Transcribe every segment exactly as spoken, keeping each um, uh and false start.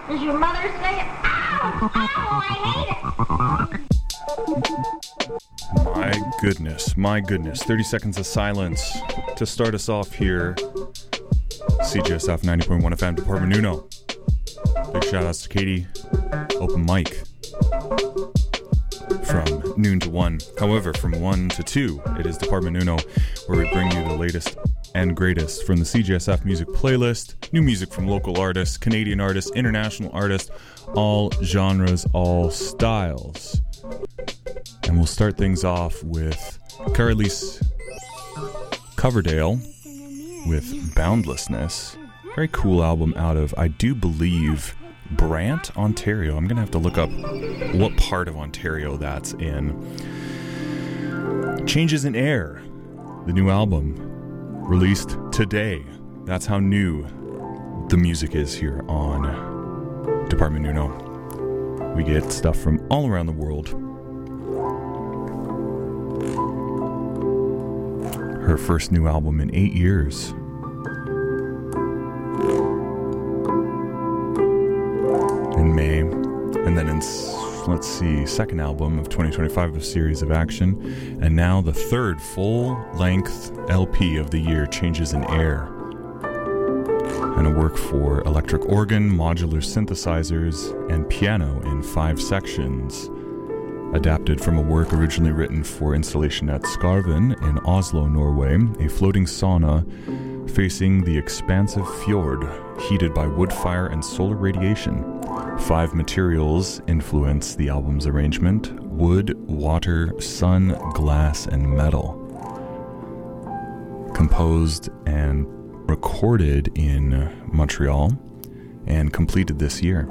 Does your mother say it? Ow! Ow! I hate it! My goodness, my goodness. thirty seconds of silence to start us off here. C J S F ninety point one F M, Department Uno. Big shout outs to Katie. Open mic from noon to one. However, from one to two, it is Department Uno, where we bring you the latest and greatest from the C J S F music playlist. New music from local artists, Canadian artists, international artists, all genres, all styles. And we'll start things off with Carolise Coverdale with Boundlessness. Very cool album out of, I do believe, Brant, Ontario. I'm going to have to look up what part of Ontario that's in. Changes in Air, the new album, released today. That's how new the music is here on Department Uno. We get stuff from all around the world. Her first new album in eight years. In May. And then in, let's see, second album of twenty twenty-five, a series of action. And now the third full-length L P of the year, Changes in Air. And a work for electric organ, modular synthesizers, and piano in five sections. Adapted from a work originally written for installation at Skarven in Oslo, Norway, a floating sauna facing the expansive fjord, heated by wood fire and solar radiation. Five materials influence the album's arrangement: wood, water, sun, glass, and metal. Composed and recorded in Montreal and completed this year.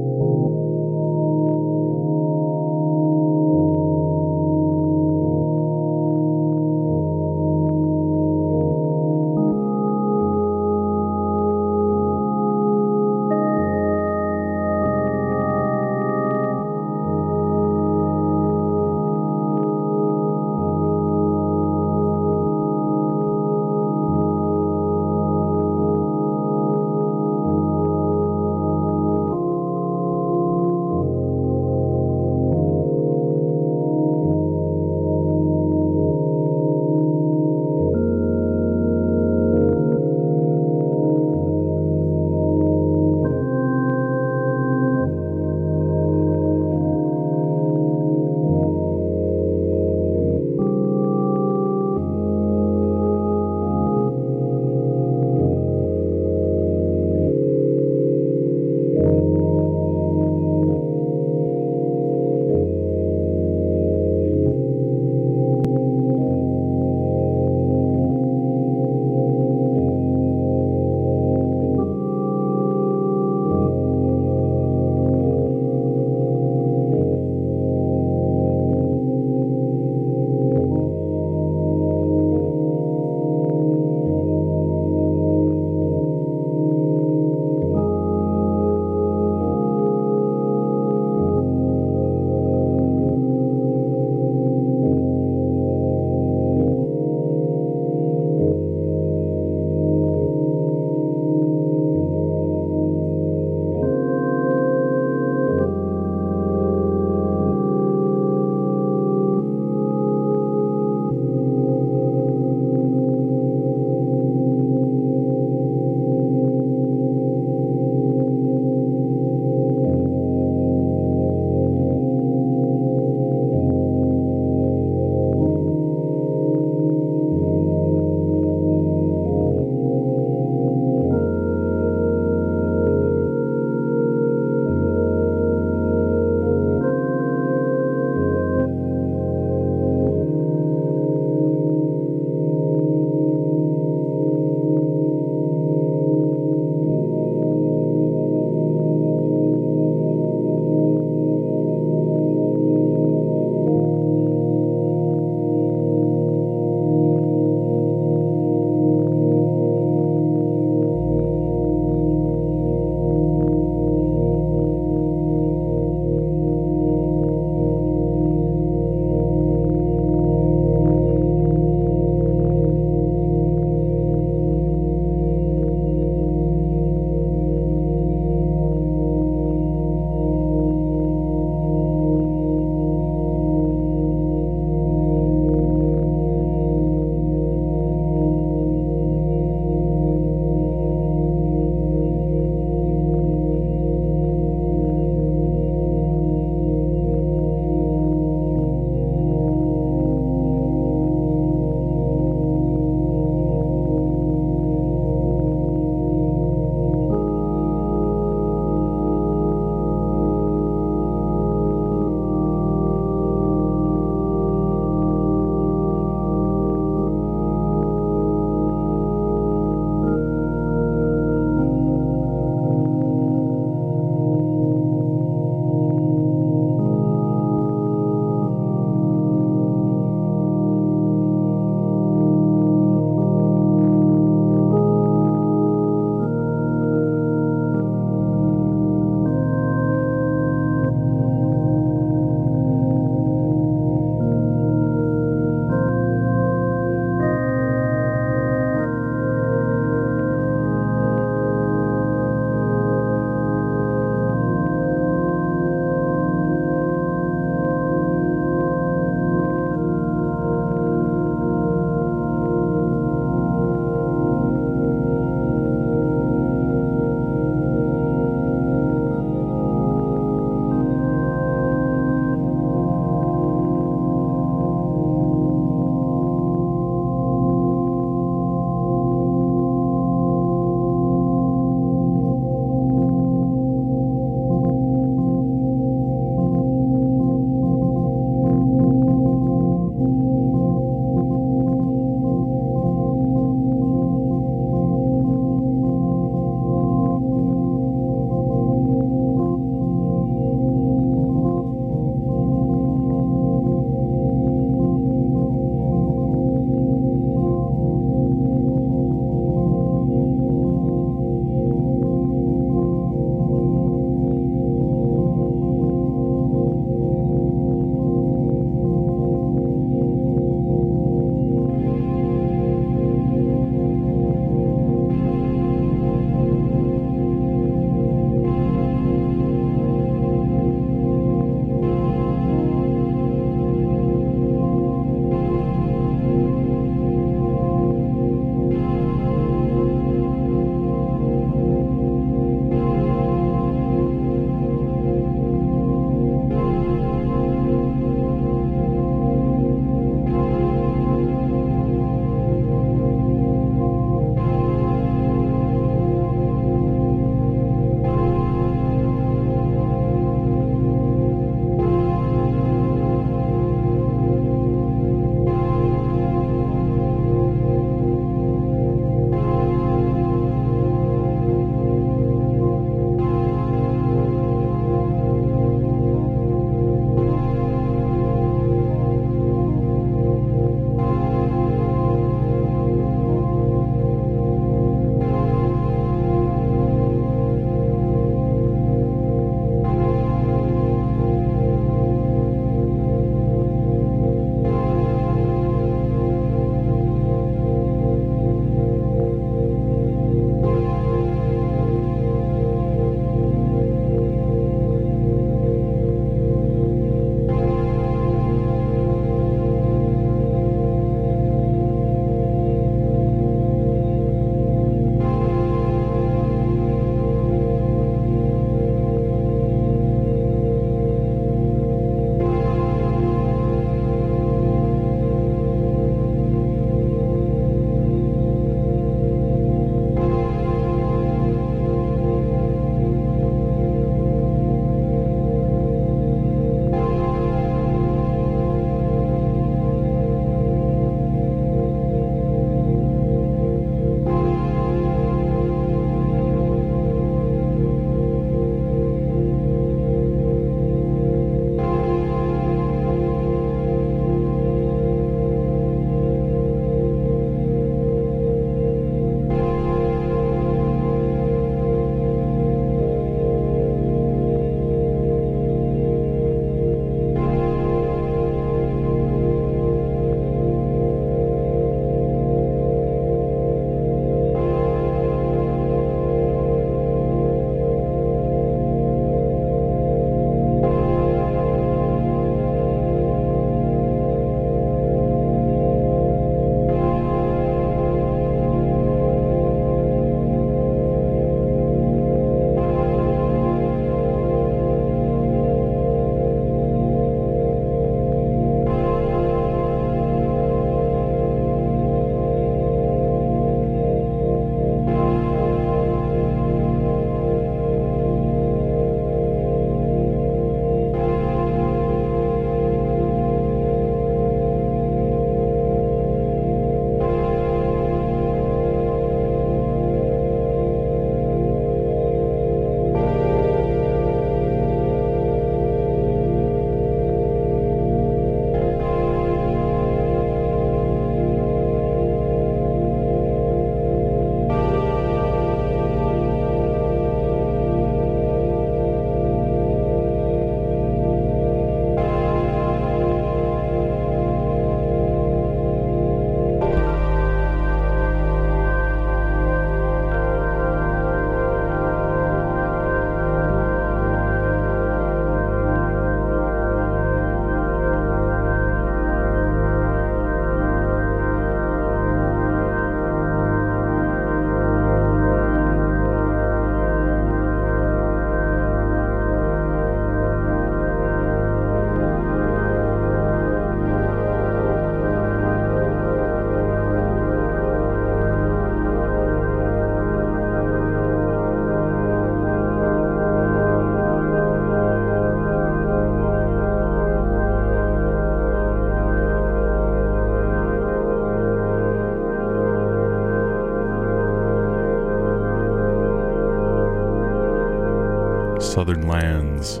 Southern Lands.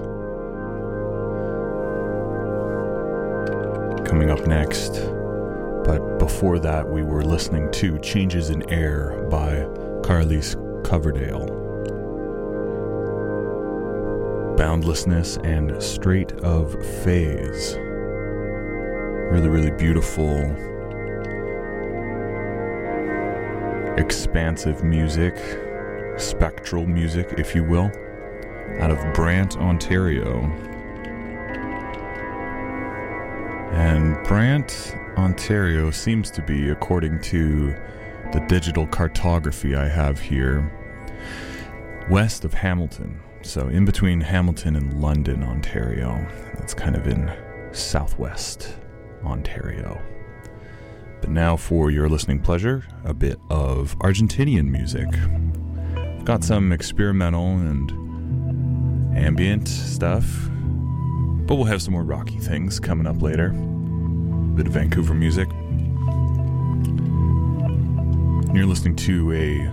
Coming up next. But before that, we were listening to Changes in Air by Carlis Coverdale. Boundlessness and Straight of Phase. Really, really beautiful, expansive music, spectral music, if you will, out of Brant, Ontario. And Brant, Ontario seems to be, according to the digital cartography I have here, west of Hamilton. So in between Hamilton and London, Ontario. That's kind of in southwest Ontario. But now for your listening pleasure, a bit of Argentinian music. I've got some experimental and ambient stuff, but we'll have some more rocky things coming up later. A bit of Vancouver music. And you're listening to a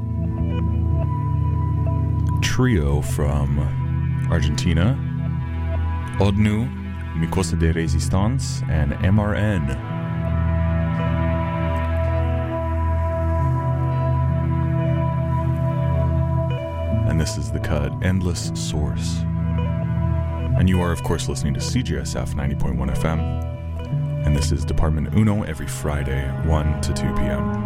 trio from Argentina, Odnu, Micosa de Resistance, and M R N. And this is the cut Endless Source. And you are, of course, listening to C G S F ninety point one F M. And this is Department Uno every Friday, one to two p.m.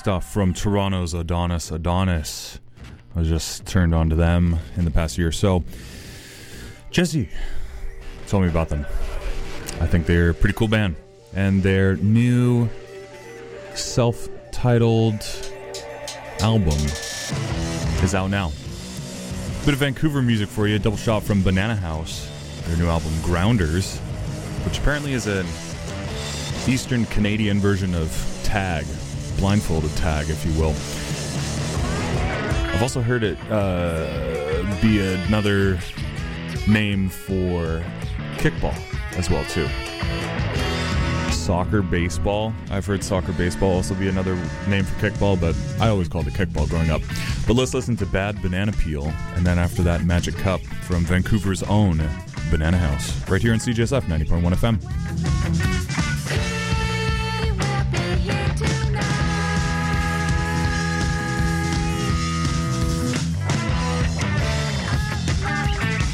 stuff from Toronto's Adonis Adonis. I was just turned on to them in the past year or so. Jesse told me about them. I think they're a pretty cool band. And their new self-titled album is out now. Bit of Vancouver music for you. Double shot from Banana House. Their new album, Grounders, which apparently is an Eastern Canadian version of Tag. Blindfolded Tag, if you will. I've also heard it uh, be another name for kickball as well, too. Soccer baseball. I've heard soccer baseball also be another name for kickball, but I always called it kickball growing up. But let's listen to Bad Banana Peel, and then after that, Magic Cup from Vancouver's own Banana House, right here on C J S F ninety point one F M.